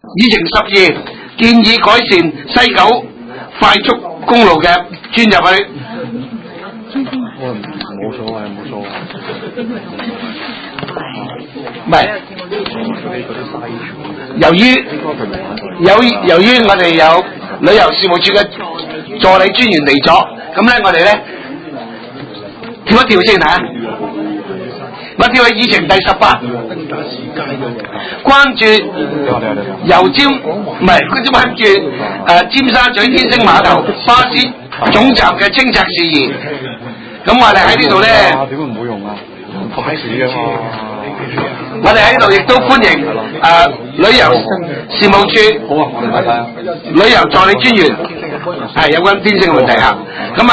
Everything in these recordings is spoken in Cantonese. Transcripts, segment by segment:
議程12建議改善西九快速公路嘅專入去。 冇所謂，冇所謂。 唔係，由於我哋有旅遊事務處嘅助理專員嚟咗，咁咧我哋咧跳一跳先嚇。我跳去議程第18，關注油尖唔係關注尖沙咀天星碼頭巴士總站嘅清拆事宜。咁我哋喺呢度咧， 點會唔會用啊？快事嘅嘛。 我哋喺呢度亦都歡迎旅遊事務處好啊，我哋拜拜。 旅遊助理專員係有關天星嘅問題嚇。咁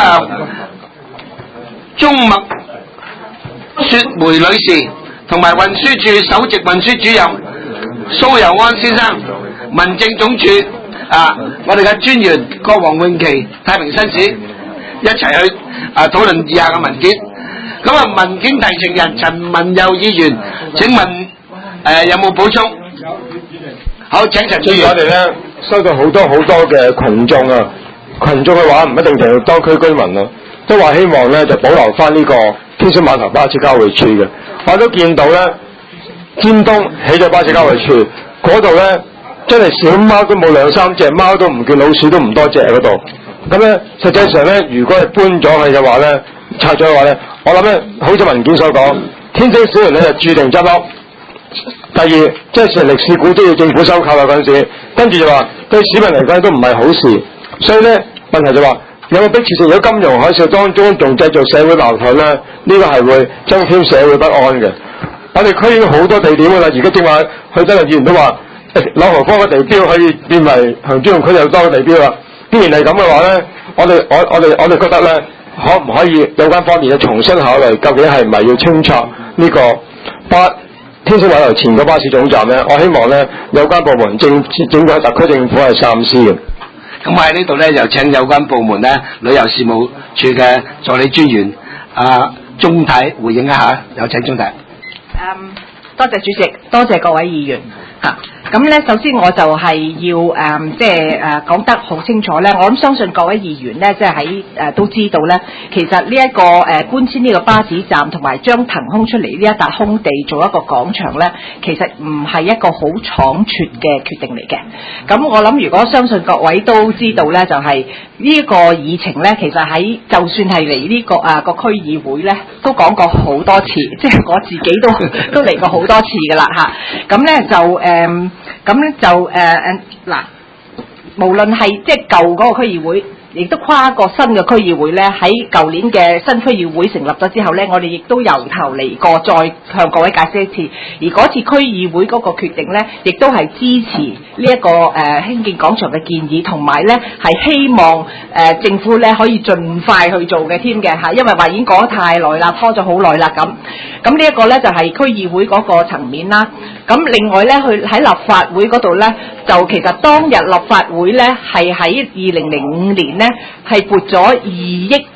鍾麥雪梅女士同埋運輸處首席運輸主任蘇佑安先生、民政總署我哋嘅專員郭黃永琪、太平紳士一齊去討論以下嘅文件。咁文件提呈人陳文佑議員，請問有冇補充？好，請陳議員。 我哋咧收到好多嘅群眾啊，群眾嘅話唔一定係當區居民啊，都話希望咧就保留翻呢個天星碼頭巴士交匯處嘅。我都見到咧，尖東起咗巴士交匯處，嗰度咧真係小貓都冇2-3隻，貓都唔見，老鼠都唔多隻喺嗰度。咁咧實際上咧，如果係搬咗去嘅話咧，拆咗嘅話咧，我諗咧好似文件所講，天星小輪咧就注定執笠。第二，即係成歷史古蹟要政府收購啦嗰陣時，跟住就話對市民嚟講都唔係好事，所以咧問題就話有個迫切性，如果金融海嘯當中仲製造社會矛盾咧，呢個係會增添社會不安嘅。我哋區已經好多地點㗎啦，而家正話去得嘅議員都話，朗豪坊嘅地標可以變為行專用區有多嘅地標啦。既然係咁嘅話咧，我哋覺得咧，可唔可以有關方面嘅重新考慮，究竟係唔係要清拆呢個天星碼頭前個巴士總站咧？我希望咧有關部門整個特區政府係三思嘅。 咁我喺呢度咧，就請有關部門咧旅遊事務處嘅助理專員鍾太回應一下，有請鍾太。 多謝主席，多謝各位議員嚇。咁咧，首先我就係要講得好清楚咧。我諗相信各位議員咧，即係喺都知道咧，其實呢一個搬遷呢個巴士站同埋將騰空出嚟呢一笪空地做一個廣場咧，其實唔係一個好倉促嘅決定嚟嘅。咁我諗，如果相信各位都知道咧，就係呢一個議程咧，其實喺就算係嚟呢個個區議會咧，都講過好多次，即係我自己都嚟過好多次㗎啦嚇。咁咧就嗱，無論係即係舊嗰個區議會，亦都跨過新嘅區議會咧，喺舊年嘅新區議會成立咗之後咧，我哋亦都由頭嚟過，再向各位解釋一次。而嗰次區議會嗰個決定咧，亦都係支持呢一個興建廣場嘅建議，同埋咧係希望政府咧可以盡快去做嘅添嘅嚇，因為話已經講得太耐啦，拖咗好耐啦咁。咁呢一個咧就係區議會嗰個層面啦。咁另外咧，去喺立法會嗰度咧，就其實當日立法會咧係喺2005年咧係撥咗2億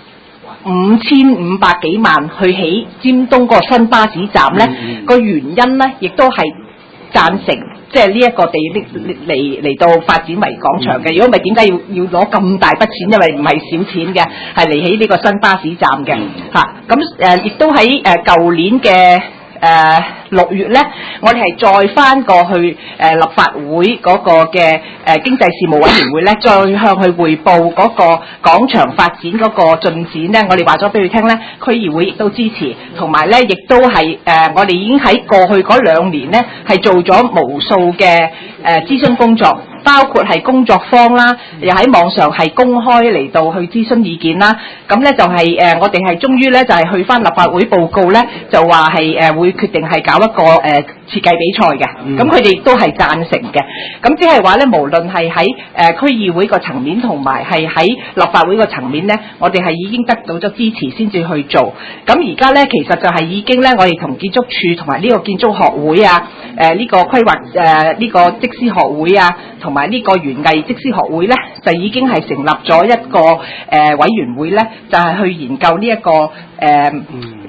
5500幾萬去起尖東個新巴士站咧，個原因咧亦都係贊成即係呢一個地嚟到發展為廣場嘅。如果唔係點解要攞咁大筆錢？因為唔係少錢嘅，係嚟起呢個新巴士站嘅嚇。咁亦都喺舊年嘅6月咧，我哋係再翻過去立法會嗰個嘅經濟事務委員會咧，再向佢匯報嗰個廣場發展嗰個進展咧，我哋話咗俾佢聽咧，區議會亦都支持，同埋咧亦都係我哋已經喺過去嗰2年咧係做咗無數嘅諮詢工作。包括係工作坊啦，又喺網上係公開嚟到去諮詢意見啦。咁咧就係我哋係終於咧就係去翻立法會報告咧，就話係會決定係搞一個設計比賽嘅。咁佢哋亦都係贊成嘅。咁即係話咧，無論係喺區議會個層面同埋係喺立法會個層面咧，我哋係已經得到咗支持先至去做。咁而家咧其實就係已經咧，我哋同建築署同埋呢個建築學會啊，呢個規劃呢個則師學會啊，同埋呢個園藝則師學會咧，就已經係成立咗一個委員會咧，就係去研究呢一個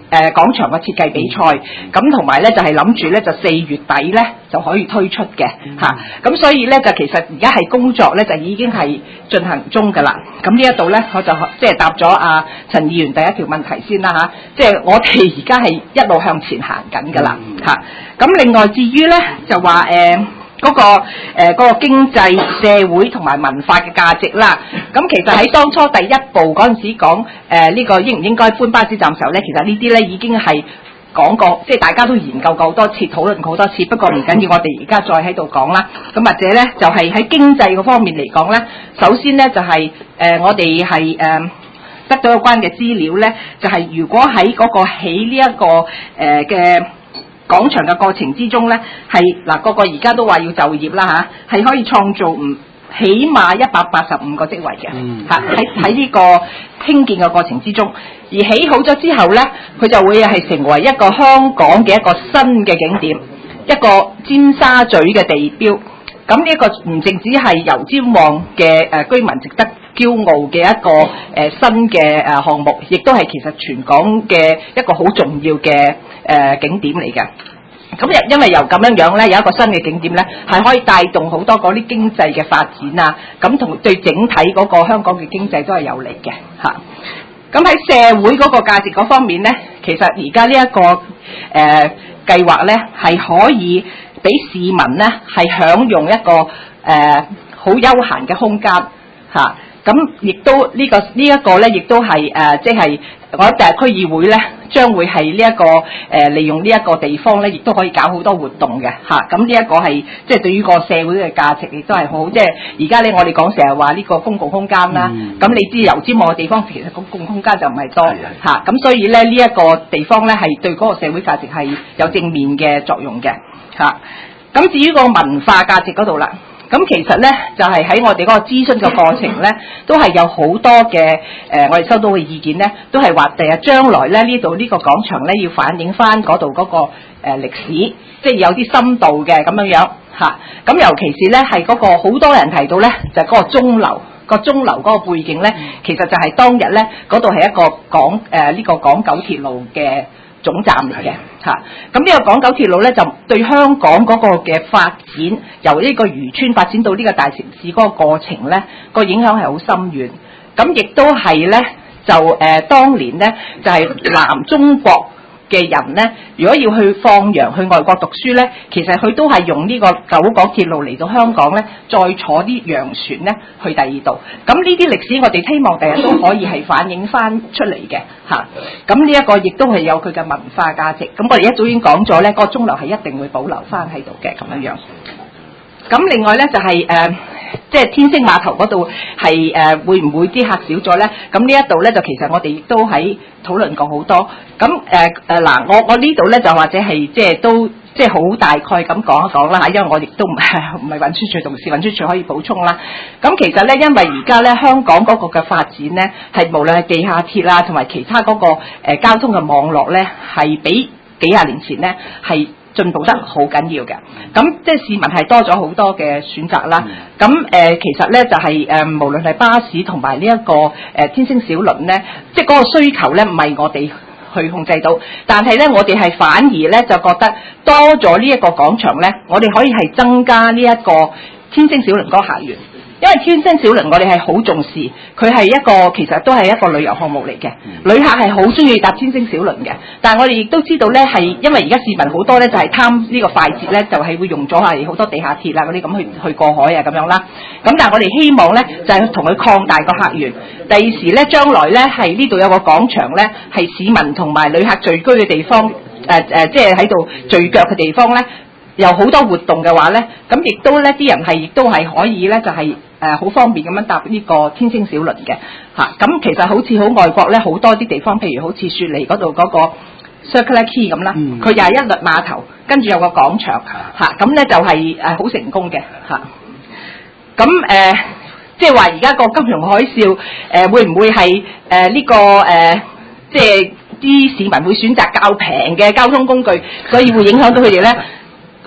廣場嘅設計比賽，咁同埋咧就係諗住咧就4月底咧就可以推出嘅嚇，咁所以咧就其實而家係工作咧就已經係進行中㗎啦。咁呢一度咧我就即係答咗阿陳議員第一條問題先啦嚇，即係我哋而家係一路向前行緊㗎啦嚇。咁另外至於咧就話嗰個經濟、社會同埋文化嘅價值啦，咁其實喺當初第一步嗰陣時講呢個應唔應該搬巴士站嘅時候咧，其實呢啲咧已經係講過，即係大家都研究過好多次、討論過好多次。不過唔緊要，我哋而家再喺度講啦。咁或者咧就係喺經濟嗰方面嚟講咧，首先咧就係我哋係得到有關嘅資料咧，就係如果喺嗰個起呢一個嘅廣場嘅過程之中咧，係嗱個而家都話要就業啦嚇，係可以創造起碼185個職位嘅嚇，喺呢個興建嘅過程之中，而起好咗之後咧，佢就會係成為一個香港嘅一個新嘅景點，一個尖沙咀嘅地標。咁呢一個唔淨止係油尖旺嘅居民值得驕傲嘅一個新嘅項目，亦都係其實全港嘅一個好重要嘅景點嚟嘅。咁因為由咁樣咧，有一個新嘅景點咧，係可以帶動好多嗰啲經濟嘅發展啊，咁同對整體嗰個香港嘅經濟都係有利嘅嚇。咁喺社會嗰個價值嗰方面咧，其實而家呢一個計劃咧係可以俾市民咧係享用一個好悠閒嘅空間嚇。咁亦都呢一個咧，亦都係即係我哋區議會咧，將會係呢一個利用呢一個地方咧，亦都可以搞好多活動嘅嚇。咁呢一個係即係對於個社會嘅價值，亦都係好。即係而家咧，我哋講成日話呢個公共空間啦。咁你知油尖旺嘅地方其實公共空間就唔係多嚇。咁所以咧，呢一個地方咧係對嗰個社會價值係有正面嘅作用嘅嚇。咁至於個文化價值嗰度啦。咁其實咧，就係喺我哋嗰個諮詢嘅過程咧，都係有好多嘅我哋收到嘅意見咧，都係話第日將來咧呢度呢個廣場咧要反映翻嗰度嗰個歷史，即係有啲深度嘅咁樣嚇。咁尤其是咧係嗰個好多人提到咧，就係嗰個鐘樓。個鐘樓嗰個背景咧，其實就係當日咧嗰度係一個呢個港九鐵路嘅總站嚟嘅嚇，咁呢個港九鐵路咧就對香港嗰個嘅發展，由呢個漁村發展到呢個大城市嗰個過程咧，個影響係好深遠。咁亦都係咧，就當年咧就係南中國嘅人咧，如果要去放洋去外國讀書咧，其實佢都係用呢個九廣鐵路嚟到香港咧，再坐啲洋船咧去第二度。咁呢啲歷史我哋希望第日都可以係反映翻出嚟嘅嚇。咁呢一個亦都係有佢嘅文化價值。咁我哋一早已經講咗咧，個鐘樓係一定會保留翻喺度嘅咁樣樣。咁另外咧就係即係天星碼頭嗰度係會唔會啲客少咗咧？咁呢一度咧就其實我哋亦都喺討論過好多。咁嗱，我呢度咧就或者係即係都即係好大概咁講一講啦嚇，因為我亦都唔係運輸署同事，運輸署可以補充啦。咁其實咧，因為而家咧香港嗰個嘅發展咧，係無論係地下鐵啦，同埋其他嗰個交通嘅網絡咧，係比幾廿年前咧係進步得好緊要嘅，咁即係市民係多咗好多嘅選擇啦。咁其實咧就係無論係巴士同埋呢一個天星小輪咧，即係嗰個需求咧唔係我哋去控制到，但係咧我哋係反而咧就覺得多咗呢一個廣場咧，我哋可以係增加呢一個天星小輪嗰個客源。因為天星小輪我哋係好重視，佢係一個其實都係一個旅遊項目嚟嘅，旅客係好中意搭天星小輪嘅。但係我哋亦都知道咧，係因為而家市民好多咧就係貪呢個快捷咧，就係會用咗係好多地下鐵啊嗰啲咁去過海啊咁樣啦。咁但係我哋希望咧就係同佢擴大個客源。第二時咧將來咧係呢度有個廣場咧係市民同埋旅客聚居嘅地方，即係喺度聚腳嘅地方咧。有好多活動嘅話咧，咁亦都咧啲人係亦都係可以咧，就係好方便咁樣搭呢個天星小輪嘅嚇。咁其實好似好外國咧，好多啲地方，譬如好似雪梨嗰度嗰個 Circular Quay 咁啦，佢又係一律碼頭，跟住有個廣場嚇，咁咧就係好成功嘅嚇。咁即係話而家個金融海嘯會唔會係呢個即係啲市民會選擇較平嘅交通工具，所以會影響到佢哋咧？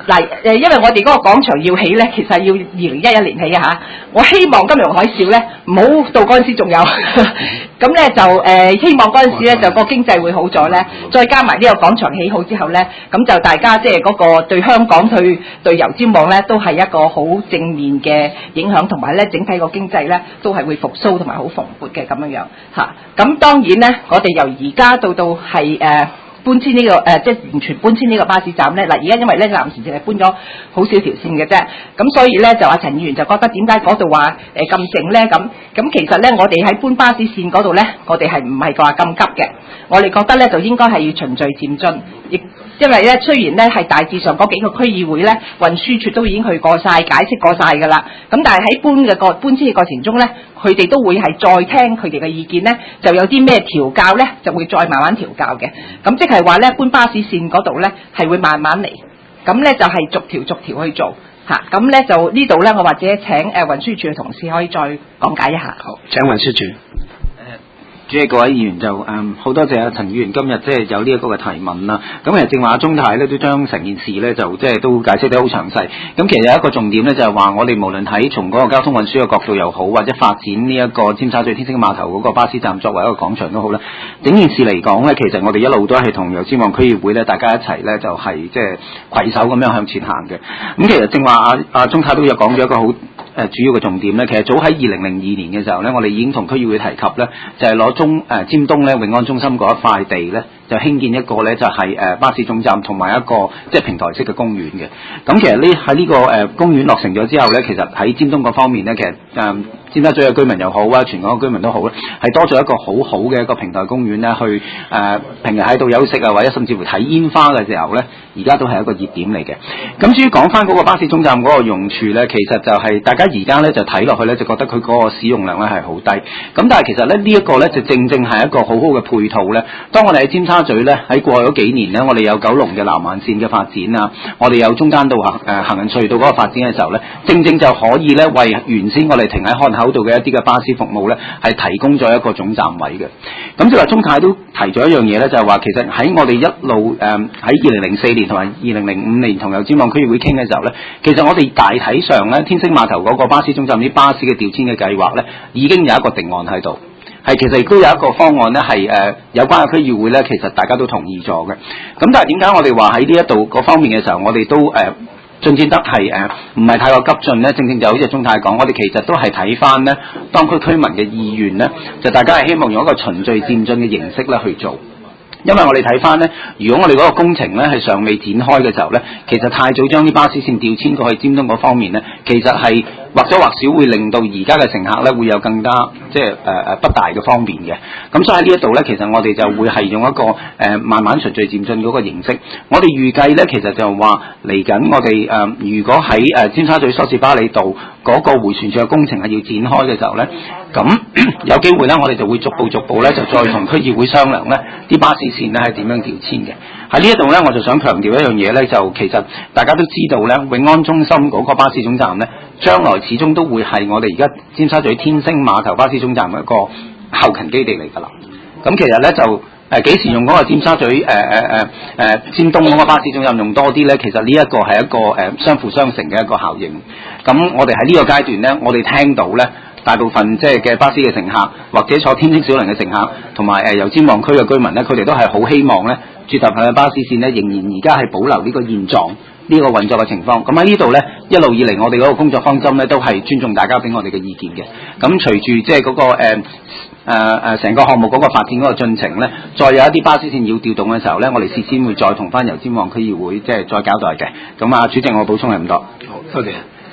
嗱因為我哋嗰個廣場要起咧，其實要2011年起嘅嚇。我希望金融海嘯咧唔好到嗰陣時仲有，咁咧就希望嗰陣時咧就個經濟會好咗咧，再加埋呢個廣場起好之後咧，咁就大家即係嗰個對香港對油尖旺咧都係一個好正面嘅影響，同埋咧整體個經濟咧都係會復甦同埋好蓬勃嘅咁樣嚇。咁當然咧，我哋由而家到係搬遷呢個即係完全搬遷呢個巴士站咧。嗱，而家因為咧暫時淨係搬咗好少條線嘅啫，咁所以咧就阿陳議員就覺得點解嗰度話咁靜咧？咁其實咧我哋喺搬巴士線嗰度咧，我哋係唔係話咁急嘅？我哋覺得咧就應該係要循序漸進，亦因為咧雖然咧係大致上嗰幾個區議會咧運輸處都已經去過晒、解釋過晒㗎啦，咁但係喺搬遷嘅過程中咧，佢哋都會係再聽佢哋嘅意見咧，就有啲咩調教咧，就會再慢慢調教嘅。咁即係話咧，搬巴士線嗰度咧係會慢慢嚟，咁咧就係逐條去做嚇。咁咧就呢度咧，我或者請運輸處嘅同事可以再講解一下。 好，請運輸處。 主席，各位議員就好多謝陳議員今日即係有呢一個嘅提問啦。咁其實正話鍾太咧都將成件事咧就即係都解釋得好詳細。咁其實有一個重點咧就係話，我哋無論喺從嗰個交通運輸嘅角度又好，或者發展呢一個尖沙咀天星碼頭嗰個巴士站作為一個廣場都好啦。整件事嚟講咧，其實我哋一路都係同油尖旺區議會咧，大家一齊咧就係即係攜手咁樣向前行嘅。咁其實正話阿鍾太都有講咗一個好主要嘅重點咧。其實早喺2002年嘅時候咧，我哋已經同區議會提及咧，就係攞尖東咧永安中心嗰一塊地咧，就興建一個咧就係巴士總站同埋一個即係平台式嘅公園嘅。咁其實喺呢個公園落成咗之後咧，其實喺尖東嗰方面咧，其實尖沙咀嘅居民又好啊，全港嘅居民都好咧，係多咗一個好好嘅一個平台公園咧，去平日喺度休息啊，或者甚至乎睇煙花嘅時候咧，而家都係一個熱點嚟嘅。咁至於講翻嗰個巴士總站嗰個用處咧，其實就係大家而家咧就睇落去咧，就覺得佢嗰個使用量咧係好低。咁但係其實咧呢一個咧就正係一個好好嘅配套咧。當我哋喺尖沙咀咧喺過去嗰幾年咧，我哋有九龍嘅南環線嘅發展啊，我哋有中間道行人隧道嗰個發展嘅時候咧，正就可以咧為原先我哋停喺漢口道嘅一啲嘅巴士服務咧，係提供咗一個總站位嘅。咁即係話鍾太都提咗一樣嘢咧，就係話其實喺我哋一路喺2004年同埋2005年同油尖旺區議會傾嘅時候咧，其實我哋大體上咧天星碼頭嗰個巴士總站啲巴士嘅調遷嘅計劃咧，已經有一個定案喺度。係其實亦都有一個方案咧，係有關嘅區議會咧，其實大家都同意咗嘅。咁但係點解我哋話喺呢一度嗰方面嘅時候，我哋都進展得係唔係太過急進咧？正就好似鍾太講，我哋其實都係睇翻咧當區居民嘅意願咧，就大家係希望用一個循序漸進嘅形式咧去做。因為我哋睇翻咧，如果我哋嗰個工程咧係尚未展開嘅時候咧，其實太早將啲巴士線調遷過去尖東嗰方面咧，其實係或多或少會令到而家嘅乘客咧會有更加即係不大嘅方便嘅。咁所以喺呢一度咧，其實我哋就會係用一個慢慢循序漸進嗰個形式。我哋預計咧，其實就話嚟緊我哋如果喺尖沙咀梳士巴利道嗰個迴旋處嘅工程係要展開嘅時候咧，咁有機會咧，我哋就會逐步咧就再同區議會商量咧啲巴士線咧係點樣調遷嘅。喺呢一度咧，我就想強調一樣嘢咧，就其實大家都知道咧，永安中心嗰個巴士總站咧，將來始終都會係我哋而家尖沙咀天星碼頭巴士總站一個後勤基地嚟㗎啦。咁其實咧就幾時用嗰個尖沙咀尖東嗰個巴士總站用多啲咧？其實呢一個係一個相輔相成嘅一個效應。咁我哋喺呢個階段咧，我哋聽到咧。大部分即係嘅巴士嘅乘客，或者坐天星小輪嘅乘客，同埋油尖旺區嘅居民咧，佢哋都係好希望咧，絕大部分嘅巴士線咧，仍然而家係保留呢個現狀，呢個運作嘅情況。咁喺呢度咧，一路以嚟我哋嗰個工作方針咧，都係尊重大家俾我哋嘅意見嘅。咁隨住即係嗰個成個項目嗰個發展嗰個進程咧，再有一啲巴士線要調動嘅時候咧，我哋事先會再同翻油尖旺區議會即係再交代嘅。咁啊，主席我補充係咁多。好，多謝。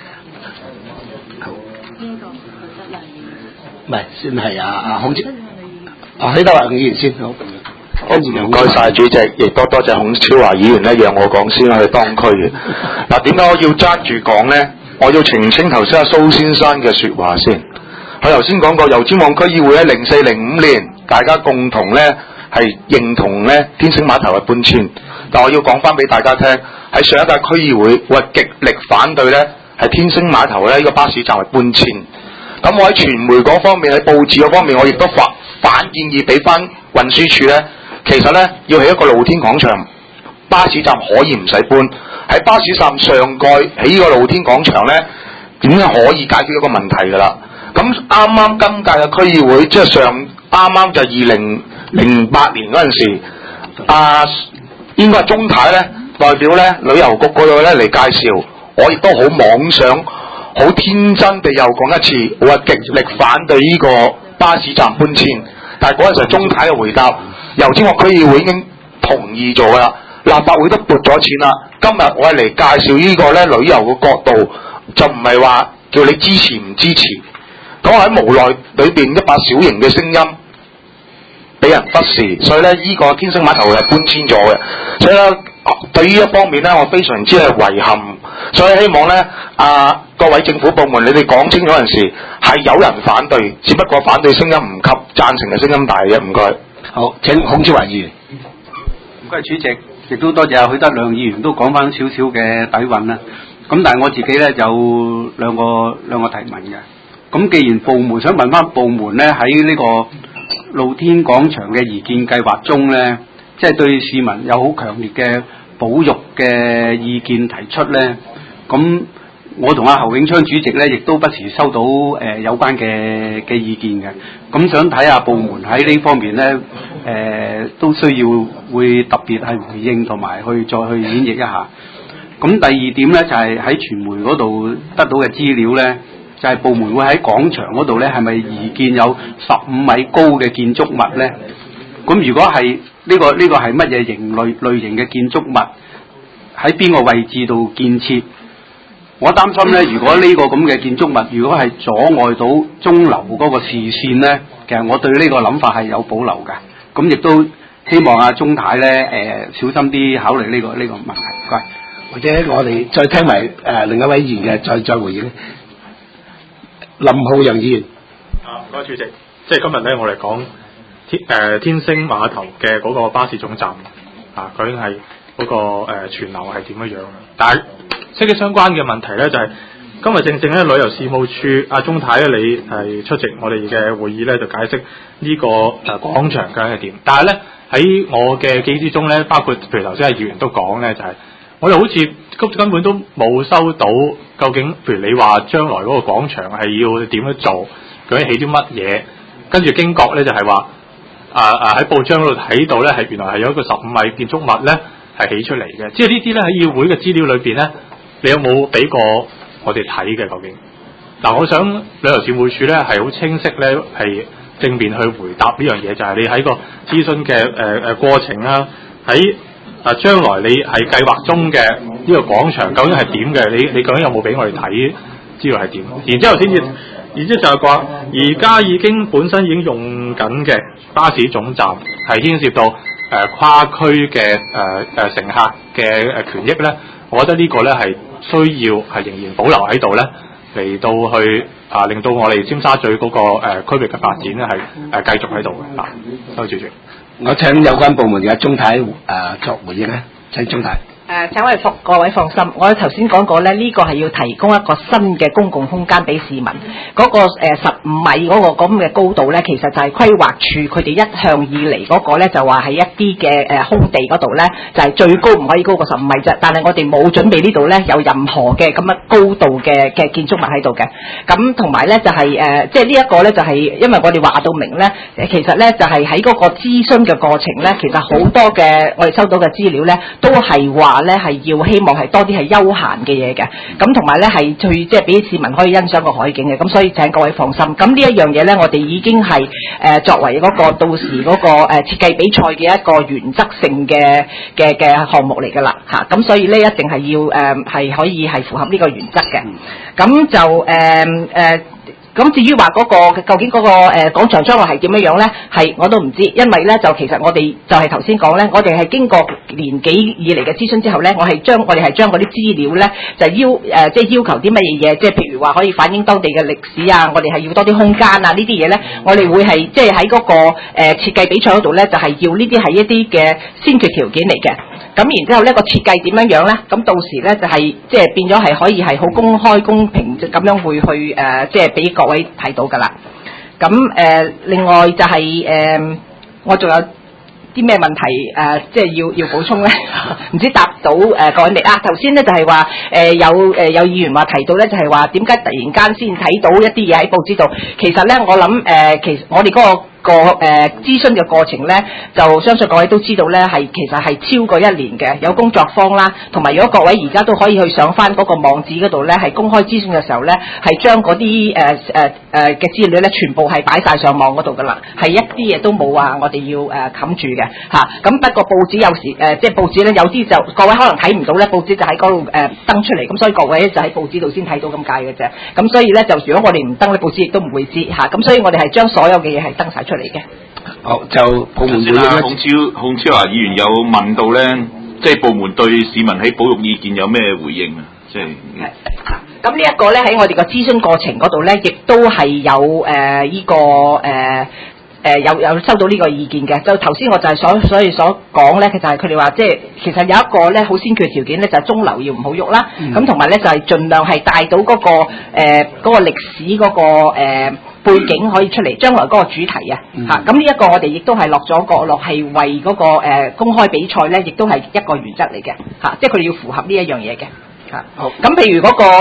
唔係，先係孔超，許德華議員先好。 唔該晒主席，亦多謝孔超華議員咧，讓我講先去當區嘅。嗱，點解我要揸住講咧？我要澄清頭先阿蘇先生嘅説話先。佢頭先講過油尖旺區議會喺04、05年，大家共同咧係認同咧天星碼頭嘅搬遷。但我要講翻俾大家聽，喺上一屆區議會，我係極力反對咧係天星碼頭咧呢個巴士站係搬遷。咁我喺傳媒嗰方面，喺報紙嗰方面，我亦都反建議俾翻運輸處咧。其實咧要起一個露天廣場，巴士站可以唔使搬， 喺巴士站上蓋起個露天廣場咧，點樣可以解決一個問題㗎啦？咁啱啱今屆嘅區議會即係啱啱就2008年嗰陣時，應該係鍾太咧代表咧旅遊局嗰度咧嚟介紹，我亦都好妄想、好天真地又講一次，我係極力反對呢個巴士站搬遷。但係嗰陣時鍾太嘅回答，油尖角區議會已經同意咗啦，立法會都撥咗錢啦。今日我係嚟介紹呢個咧旅遊嘅角度，就唔係話叫你支持唔支持。咁我喺無奈裏邊一把小型嘅聲音俾人忽視，所以咧呢個天星碼頭係搬遷咗嘅。所以咧對於一方面咧，我非常之係遺憾。所以希望咧各位政府部門，你哋講清楚陣時係有人反對，只不過反對聲音唔及贊成嘅聲音大嘅。唔該。 好，請孔昭華議員。 唔該主席，亦都多謝許德亮議員都講翻少少嘅底蘊啦。咁但係我自己咧有兩個提問嘅。咁既然部門想問翻部門咧喺呢個露天廣場嘅擬建計劃中咧，即係對市民有好強烈嘅保育嘅意見提出咧，咁我同阿侯永昌主席咧亦都不時收到有關嘅意見嘅。咁想睇下部門喺呢方面咧都需要會特別係回應同埋再去演繹一下。咁第二點咧就係喺傳媒嗰度得到嘅資料咧，就係部門會喺廣場嗰度咧係咪擬建有15米高嘅建築物咧？咁如果係呢個係乜嘢類型嘅建築物？喺邊個位置度建設？我擔心咧，如果呢個咁嘅建築物如果係阻礙到鐘樓嗰個視線咧，其實我對呢個諗法係有保留嘅。咁亦都希望阿鐘太咧小心啲考慮呢個問題。唔該。 或者我哋再聽埋另一位議員嘅再回應。林浩洋議員。 唔該主席，即係今日咧，我哋講天星碼頭嘅嗰個巴士總站究竟係嗰個存留係點樣樣？但係息息相關嘅問題咧，就係今日正咧旅遊事務處阿鐘太咧，你係出席我哋嘅會議咧，就解釋呢個廣場究竟係點。但係咧喺我嘅記憶之中咧，包括譬如頭先阿議員都講咧，就係我哋好似根本都冇收到究竟，譬如你話將來嗰個廣場係要點樣做，究竟起啲乜嘢？跟住經過咧就係話喺報章嗰度睇到咧係原來係有一個15米建築物咧係起出嚟嘅。即係呢啲咧喺議會嘅資料裏邊咧，你有冇俾過我哋睇嘅究竟？我想旅遊事務處咧係好清晰咧係正面去回答呢樣嘢，就係你喺個諮詢嘅過程啦，喺將來你係計劃中嘅呢個廣場究竟係點嘅？你究竟有冇俾我哋睇知道係點？然之後就係話，而家已經本身已經用緊嘅巴士總站係牽涉到跨區嘅乘客嘅權益咧，我覺得呢個咧係需要係仍然保留喺度咧，嚟到去令到我哋尖沙咀嗰個區域嘅發展咧係繼續喺度嘅。多謝主席。 我請有關部門嘅鐘太作回應咧，請鐘太。 請各位放心，我頭先講過咧，呢個係要提供一個新嘅公共空間俾市民。嗰個15米嗰個咁嘅高度咧，其實就係規劃處佢哋一向以嚟嗰個咧，就話係一啲嘅空地嗰度咧，就係最高唔可以高過15米啫。但係我哋冇準備呢度咧有任何嘅咁嘅高度嘅建築物喺度嘅。咁同埋咧就係即係呢一個咧就係因為我哋話到明咧，其實咧就係喺嗰個諮詢嘅過程咧，其實好多嘅我哋收到嘅資料咧都係話咧係要希望係多啲係休閒嘅嘢嘅，咁同埋咧係去即係俾市民可以欣賞個海景嘅，咁所以請各位放心。咁呢一樣嘢咧，我哋已經係作為嗰個到時嗰個設計比賽嘅一個原則性嘅項目嚟㗎啦嚇，咁所以咧一定係要係可以係符合呢個原則嘅，咁就咁至於話嗰個究竟嗰個廣場將來係點樣咧？係我都唔知，因為咧就其實我哋就係頭先講咧，我哋係經過年幾以嚟嘅諮詢之後咧，我哋係將嗰啲資料咧就即係要求啲乜嘢，即係譬如話可以反映當地嘅歷史啊，我哋係要多啲空間啊呢啲嘢咧，我哋會係即係喺嗰個設計比賽嗰度咧，就係要呢啲係一啲嘅先決條件嚟嘅。咁然之後呢個設計點樣咧？咁到時咧就係即係變咗係可以係好公開公平咁樣會去即係俾各位睇到㗎啦。咁另外就係我仲有啲啲咩問題即係要補充咧？唔知答到各位未啊？頭先咧就係話有議員話提到咧，就係話點解突然間先睇到一啲嘢喺報紙度？其實咧，我諗其實我哋嗰個諮詢嘅過程咧，就相信各位都知道咧，其實係超過1年嘅，有工作坊啦，同埋如果各位而家都可以去上翻嗰個網址嗰度咧，係公開諮詢嘅時候咧，係將嗰啲嘅資料咧，全部係擺晒上網嗰度噶啦，係一啲嘢都冇話我哋要冚住嘅嚇。咁不過報紙有時即係報紙咧，有啲就各位可能睇唔到咧，報紙就喺嗰度登出嚟，咁所以各位就喺報紙度先睇到咁解嘅啫。咁所以咧，就如果我哋唔登咧，報紙亦都唔會知嚇。咁所以我哋係將所有嘅嘢係登晒出嚟嘅。 好，就部門回應啦。 孔超華議員有問到咧，即係部門對市民喺保育意見有咩回應啊？即係咁呢一個咧喺我哋個諮詢過程嗰度咧，亦都係有呢個有收到呢個意見嘅。就頭先我就係所以所講咧，其實係佢哋話即係其實有一個咧好先決條件咧，就係鐘樓要唔好喐啦。咁同埋咧就係盡量係帶到嗰個歷史嗰個背景可以出嚟，將來嗰個主題啊嚇。咁呢一個我哋亦都係落咗角落，係為嗰個公開比賽咧，亦都係一個原則嚟嘅嚇，即係佢哋要符合呢一樣嘢嘅。好，咁譬如嗰個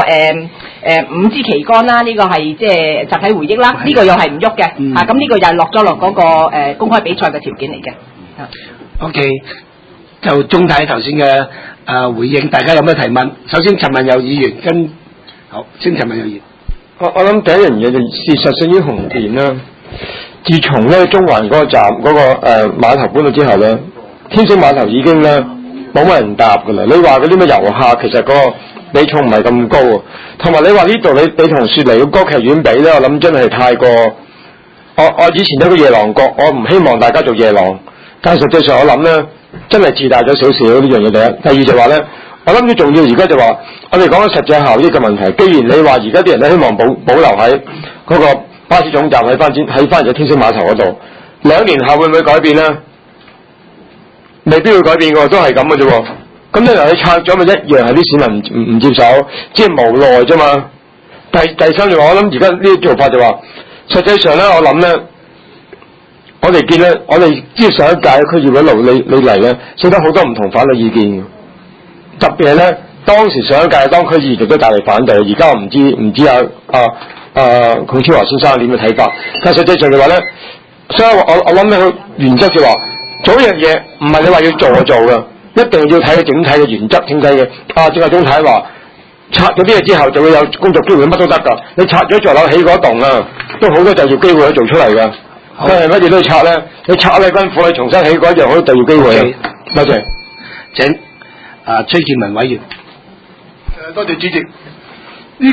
5支旗杆啦，呢個係即係集體回憶啦，呢個又係唔喐嘅，咁呢個又係落咗落嗰個公開比賽嘅條件嚟嘅。 OK， 就鍾太頭先嘅回應，大家有咩提問？首先陳文佑議員好，先陳文佑議員。 我諗第一樣嘢就事實勝於雄辯啦。自從咧中環嗰個站嗰個碼頭搬到之後咧，天星碼頭已經咧冇乜人搭噶啦。你話嗰啲咩遊客，其實個比重唔係咁高啊。同埋你話呢度你同雪梨嘅歌劇院比咧，我諗真係太過。我以前有個夜郎國，我唔希望大家做夜郎，但係實際上我諗咧，真係自大咗少少呢樣嘢。第一，第二就話咧。我諗最重要而家就話，我哋講緊實際效益嘅問題。既然你話而家啲人都希望保留喺嗰個巴士總站喺翻咗天星碼頭嗰度，2年後會唔會改變咧？未必會改變嘅，都係咁嘅啫。咁你拆咗咪一樣係啲市民唔接受，即係無奈啫嘛。第三就話，我諗而家呢啲做法就話，實際上咧，我諗咧，我哋見咧，我哋知上一屆區議會路你嚟咧，寫得好多唔同反對意見嘅。特別係咧，當時上一屆當區議員亦都大力反對，而家我唔知孔超華先生點嘅睇法。但係實際上嘅話咧，所以我諗咧原則就話，做一樣嘢唔係你話要做就做嘅，一定要睇佢整體嘅原則整體嘅。正話鍾太話拆咗啲嘢之後就會有工作機會，乜都得㗎。你拆咗座樓起嗰棟啊，都好多就業機會可以做出嚟㗎。佢係乜嘢都要拆咧，你拆咧軍府你重新起嗰一樣好多就業機會。Okay. 多謝。 請。崔建文委員， 多謝主席。呢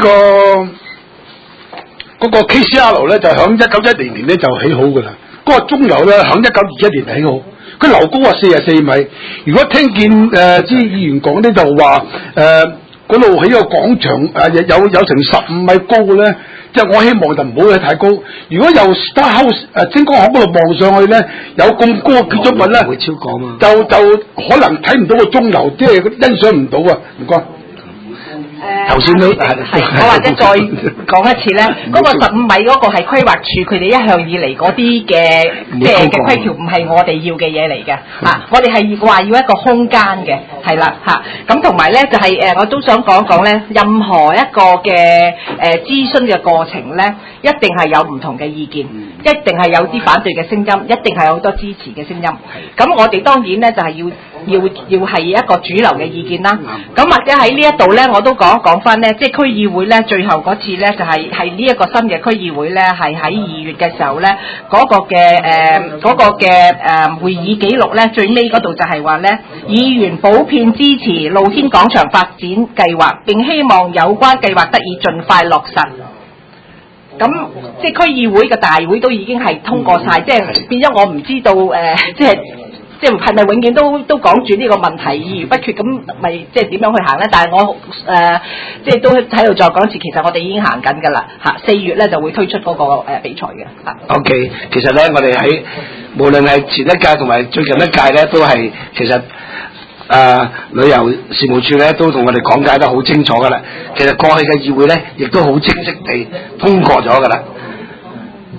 嗰個 KCR 咧就響1910年咧就起好噶啦，嗰個鐘樓咧響1921年起好，佢樓高44米。如果聽見啲議員講咧就話嗰度起個廣場有成15米高嘅咧，即係我希望就唔好起太高。如果由 Star House 精光行嗰度望上去咧，有咁高嘅建築物咧， 會超過嘛？ 就可能睇唔到個鐘樓，即係欣賞唔到啊！唔該。 頭先都係， 我或者再講一次咧，嗰個15米嗰個係規劃處佢哋一向以嚟嗰啲嘅即係嘅規條，唔係我哋要嘅嘢嚟嘅嚇。我哋係話要一個空間嘅，係啦嚇。咁同埋咧就係我都想講一講咧，任何一個嘅諮詢嘅過程咧，一定係有唔同嘅意見，一定係有啲反對嘅聲音，一定係有好多支持嘅聲音。咁我哋當然咧就係要係一個主流嘅意見啦。咁或者喺呢一度咧，我都講翻咧，即係區議會咧，最後嗰次咧就係呢一個新嘅區議會咧，係喺2月嘅時候咧，嗰個嘅會議記錄咧，最尾嗰度就係話咧，議員普遍支持露天廣場發展計劃，並希望有關計劃得以盡快落實。咁即係區議會嘅大會都已經係通過晒，即係變咗我唔知道即係咪永遠都講住呢個問題議而不決，咁咪即係點樣去行咧？但係我即係都喺度再講一次，其實我哋已經行緊㗎啦嚇，4月咧就會推出嗰個比賽嘅嚇。 OK， 其實咧我哋喺無論係前一屆同埋最近一屆咧，都係其實旅遊事務處咧都同我哋講解得好清楚㗎啦。其實過去嘅議會咧，亦都好清晰地通過咗㗎啦。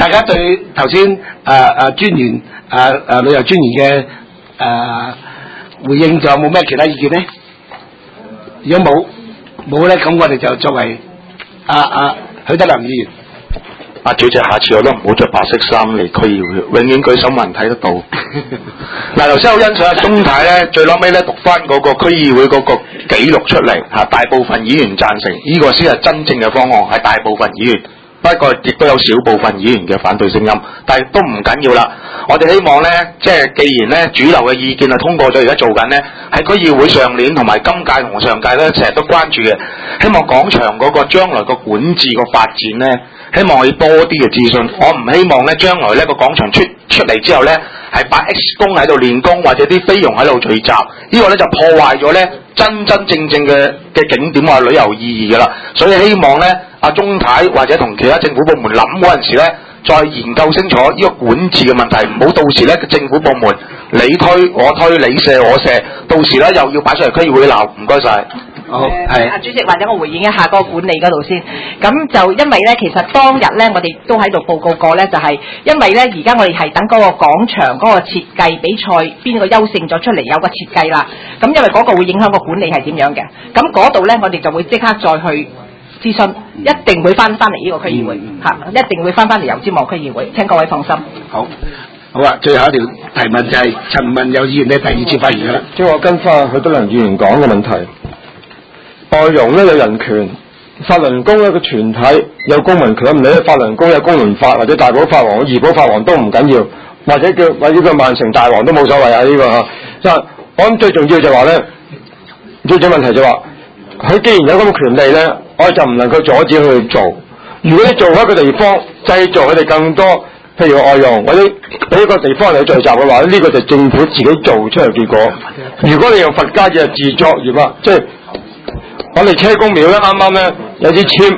大家對頭先專員旅遊專員嘅回應仲有冇咩其他意見呢？如果冇咧，咁我哋就作為許德良議員。 主席，下次我都唔好着白色衫嚟區議會，永遠舉手冇人睇得到。嗱，頭先好欣賞阿鍾太咧，最後尾咧讀翻嗰個區議會嗰個記錄出嚟嚇，大部分議員贊成，呢個先係真正嘅方案，係大部分議員。不過亦都有少部分議員嘅反對聲音，但係都唔緊要啦。我哋希望咧，即係既然咧主流嘅意見係通過咗，而家做緊咧喺區議會上年同埋今屆同上屆咧，成日都關注嘅，希望廣場嗰個將來個管治個發展咧，希望可以多啲嘅諮詢。我唔希望咧將來咧個廣場出嚟之後咧係擺 X 工喺度練功，或者啲菲傭喺度聚集，呢個咧就破壞咗咧真正嘅景點或旅遊意義㗎啦。所以希望咧阿鍾太或者同其他政府部門諗嗰陣時咧，再研究清楚呢個管治嘅問題，唔好到時咧政府部門你推我推，你射我射，到時咧又要擺上嚟區議會鬧。唔該晒。 好，係主席，或者我回應一下嗰個管理嗰度先。咁就因為咧，其實當日咧，我哋都喺度報告過咧，就係因為咧，而家我哋係等嗰個廣場嗰個設計比賽邊個優勝咗出嚟有個設計啦。咁因為嗰個會影響個管理係點樣嘅。咁嗰度咧，我哋就會即刻再去諮詢，一定會翻嚟呢個區議會嚇，一定會翻嚟油尖旺區議會，請各位放心。 好啊，最後一條提問就係陳文友議員咧第二次發言㗎啦。 即係我跟翻許德良議員講嘅問題，外傭咧有人權，法輪功一個團體有公民權，唔理法輪功有公民法或者大寶法王、二寶法王都唔緊要，或者叫萬城大王都冇所謂啊！呢個嚇，即係我諗最重要就話咧，最重要問題就話，佢既然有咁嘅權利咧，我哋就唔能夠阻止佢去做。如果你做一個地方製造佢哋更多，譬如外傭或者俾一個地方嚟聚集嘅話，呢個就政府自己做出嚟結果。如果你用佛家嘅自作業啊，即係我哋車公廟咧，啱啱咧有啲簽，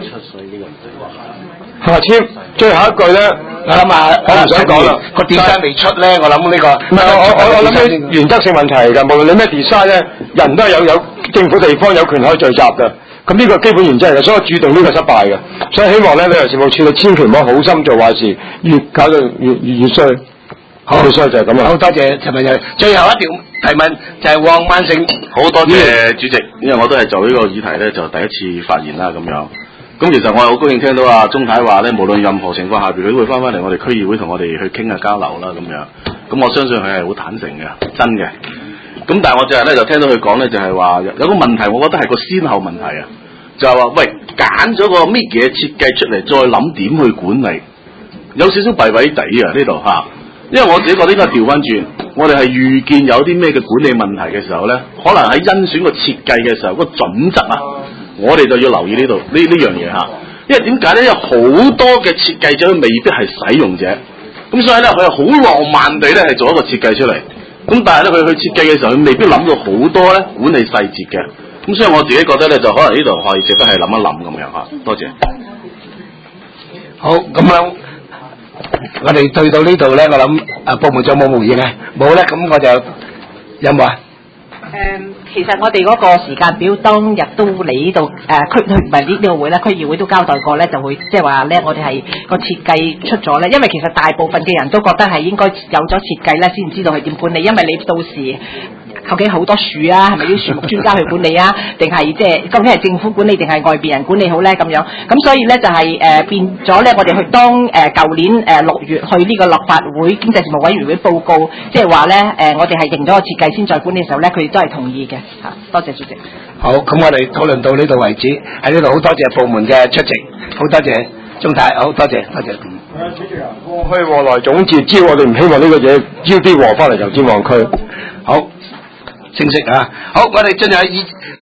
簽最後一句咧， 我諗我唔想講啦，個 design 未出咧，我諗呢個唔係我諗啲原則性問題嚟㗎，無論你咩 design 咧，人都係有政府地方有權可以聚集嘅。咁呢個基本原則嚟嘅，所以我注定呢個失敗嘅，所以希望咧旅遊事務處你千祈唔好好心做壞事，越搞到越衰。好，所以就係咁啦。 好多謝陳文友。最後一條提問就係黃萬成。 好多謝主席，因為我都係就呢個議題咧就第一次發言啦咁樣。咁其實我係好高興聽到阿鍾太話咧，無論任何情況下邊，佢都會翻嚟我哋區議會同我哋去傾下交流啦咁樣。咁我相信佢係好坦誠嘅，真嘅。咁但係我淨係咧就聽到佢講咧，就係話有個問題，我覺得係個先後問題啊，就係話喂揀咗個乜嘢設計出嚟，再諗點去管理，有少少弊弊地啊呢度嚇。因為我自己覺得應該調翻轉，我哋係預見有啲咩嘅管理問題嘅時候咧，可能喺甄選個設計嘅時候，個準則啊，我哋就要留意呢度呢樣嘢嚇。因為點解咧？有好多嘅設計者未必係使用者，咁所以咧佢係好浪漫地咧係做一個設計出嚟。咁但係咧，佢去設計嘅時候，佢未必諗到好多咧管理細節嘅。咁所以我自己覺得咧，就可能呢度可以值得係諗一諗咁樣嚇。多謝。 好，咁樣我哋對到呢度咧，我諗部門長冇回應啊？冇咧，咁我就有冇啊？ 其實我哋嗰個時間表當日都嚟呢度唔係呢個會咧，區議會都交代過咧，就會即係話咧，我哋係個設計出咗咧，因為其實大部分嘅人都覺得係應該有咗設計咧，先知道係點管理，因為你到時究竟好多樹啊，係咪啲樹木專家去管理啊？定係即係究竟係政府管理定係外邊人管理好咧？咁樣咁所以咧就係變咗咧，我哋去當舊年6月去呢個立法會經濟事務委員會報告，即係話咧我哋係定咗個設計先再管理嘅時候咧，佢哋都係同意嘅嚇。多謝主席。 好，咁我哋討論到呢度為止，喺呢度好多謝部門嘅出席，好多謝鍾太，好多謝多謝。 主席啊，禍去禍來總自招，我哋唔希望呢個嘢招啲禍翻嚟油尖旺區。 好，清晰啊！好，我哋進入